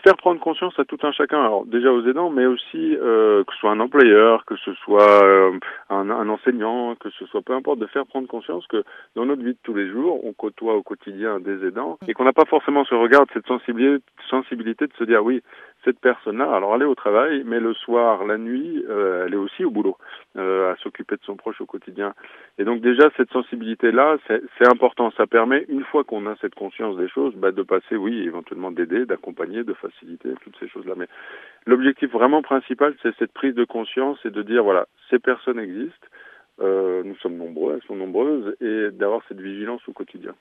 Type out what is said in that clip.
faire prendre conscience à tout un chacun, alors déjà aux aidants, mais aussi que ce soit un employeur, que ce soit un enseignant, que ce soit peu importe, de faire prendre conscience que dans notre vie de tous les jours, on côtoie au quotidien des aidants et qu'on n'a pas forcément ce regard, cette sensibilité de se dire oui, cette personne-là, alors elle est au travail, mais le soir, la nuit, elle est aussi au boulot, à s'occuper de son proche au quotidien. Et donc déjà, cette sensibilité-là, c'est important. Ça permet, une fois qu'on a cette conscience des choses, de passer, oui, éventuellement d'aider, d'accompagner, de faciliter, toutes ces choses-là. Mais l'objectif vraiment principal, c'est cette prise de conscience et de dire, voilà, ces personnes existent, nous sommes nombreux, elles sont nombreuses, et d'avoir cette vigilance au quotidien.